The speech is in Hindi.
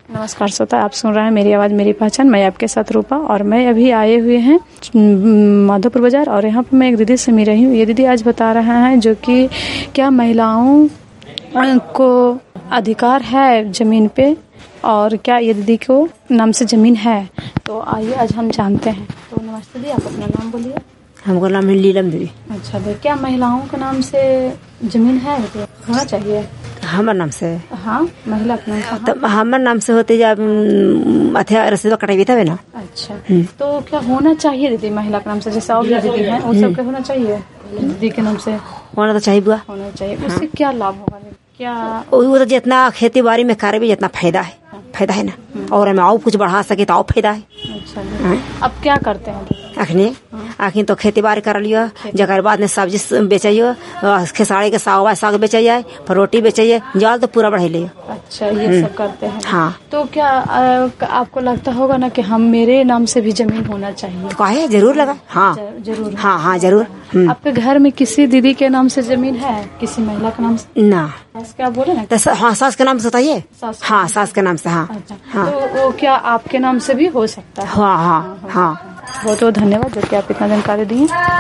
नमस्कार श्रोता, आप सुन रहे हैं मेरी आवाज़ मेरी पहचान। मैं आपके साथ रूपा और मैं अभी आए हुए हैं माधोपुर बाज़ार और यहाँ पर मैं एक दीदी से मिल रही हूँ। ये दीदी आज बता रहे हैं जो कि क्या महिलाओं को अधिकार है ज़मीन पे और क्या ये दीदी को नाम से ज़मीन है। तो आइए आज हम जानते हैं। तो नमस्ते दी, आप अपना नाम बोलिए। हमको नाम है लीलम देवी। अच्छा दी, क्या महिलाओं के नाम से ज़मीन है होना चाहिए? हमारे नाम से? हाँ, महिला अपना तो हमारे नाम से होते जब अथवा रसीद कटाई था ना। अच्छा, तो क्या होना चाहिए दीदी महिला के नाम से? जैसे और भी दीदी हैं वो सब के होना चाहिए दीदी के नाम से? होना तो चाहिए बुआ, होना चाहिए। उससे क्या लाभ होगा? क्या वो तो जितना खेती बाड़ी में करे भी जितना फायदा है ना, और हमें और कुछ बढ़ा सके तो और फायदा है। अच्छा, अब क्या करते हैं आखिर तो खेती बाड़ी कर लियो, जगह बाद में सब्जी बेचियो, खेसाड़ी के साग बेचिए, फिर रोटी बेचिए, जाल तो पूरा बढ़ाई लियो। अच्छा, ये सब करते हैं। हाँ, तो क्या आपको लगता होगा ना कि हम मेरे नाम से भी जमीन होना चाहिए? तो कहे जरूर लगा। हाँ जरूर। हाँ जरूर। आपके घर में किसी दीदी के नाम से जमीन है, किसी महिला के नाम से? ना। क्या बोले ना? हाँ, सास के नाम से बताइए। हाँ, सास के नाम से। हाँ। हाँ, तो वो क्या आपके नाम से भी हो सकता है? हाँ। बहुत बहुत धन्यवाद जो कि आप इतना जानकारी दी।